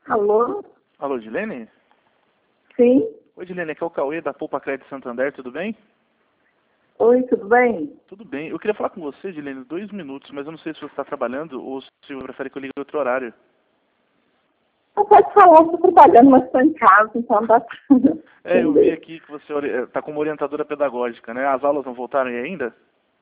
Alô? Alô, Dilene? Sim? Oi, Dilene, aqui é o Cauê da Poupa Crédito Santander, tudo bem? Oi, tudo bem? Tudo bem. Eu queria falar com você, Dilene, 2 minutos, mas eu não sei se você está trabalhando ou se você prefere que eu ligue em outro horário. Eu posso falar, eu estou trabalhando, mas estou em casa, então dá pra Eu vi entender. aqui que você está como orientadora pedagógica, né? As aulas não voltaram aí ainda?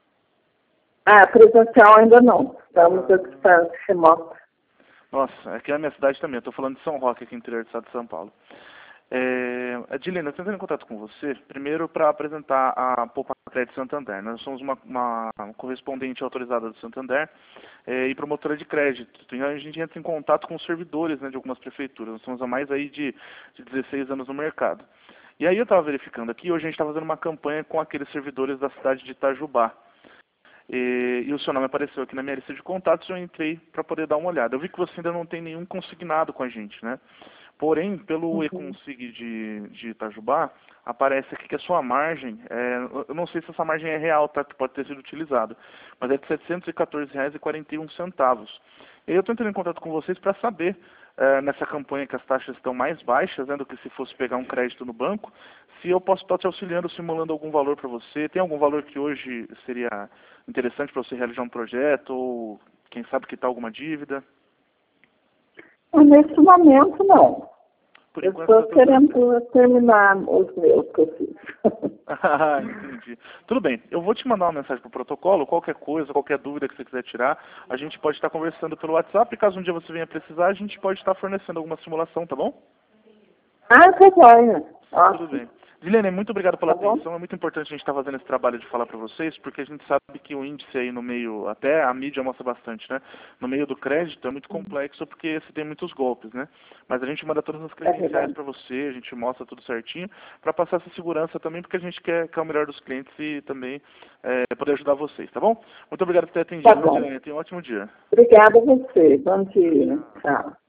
Ah, presencial ainda não. Estamos à distância remota. Nossa, aqui na minha cidade também. Eu estou falando de São Roque, aqui no interior do estado de São Paulo. Dilene, eu estou entrando em contato com você, primeiro para apresentar a Poupa Crédito Santander. Nós somos uma correspondente autorizada do Santander e promotora de crédito. Então a gente entra em contato com os servidores, né, de algumas prefeituras. Nós somos há mais aí de 16 anos no mercado. E aí eu estava verificando aqui, hoje a gente está fazendo uma campanha com aqueles servidores da cidade de Itajubá. E o seu nome apareceu aqui na minha lista de contatos e eu entrei para poder dar uma olhada. Eu vi que você ainda não tem nenhum consignado com a gente, né? Porém, pelo Uhum. E-Consig de Itajubá, aparece aqui que a sua margem, eu não sei se essa margem é real, tá? Que pode ter sido utilizado, mas é de R$ 714,41. E aí eu estou entrando em contato com vocês para saber, nessa campanha que as taxas estão mais baixas, né, do que se fosse pegar um crédito no banco, se eu posso estar te auxiliando, simulando algum valor para você. Tem algum valor que hoje seria interessante para você realizar um projeto, ou quem sabe quitar alguma dívida? Mas nesse momento, não. Por Eu enquanto estou está tudo tranquilo. querendo terminar os meus que eu fiz. Ah, entendi. Tudo bem, eu vou te mandar uma mensagem pro protocolo, qualquer coisa, qualquer dúvida que você quiser tirar, a gente pode estar conversando pelo WhatsApp, e caso um dia você venha precisar, a gente pode estar fornecendo alguma simulação, tá bom? Ah, tá joia. Tudo Ótimo. bem. Dilene, muito obrigado pela Tá bom? atenção. É muito importante a gente estar fazendo esse trabalho de falar para vocês, porque a gente sabe que o índice aí no meio, até a mídia mostra bastante, né? No meio do crédito é muito complexo porque você tem muitos golpes, né? Mas a gente manda todas as É credenciais verdade. para você, a gente mostra tudo certinho, para passar essa segurança também, porque a gente quer o melhor dos clientes e também poder ajudar vocês, tá bom? Muito obrigado por ter Tá atendido, viu, bom. Dilene? Tenha um ótimo dia. Obrigada a você. Bom dia. Tchau.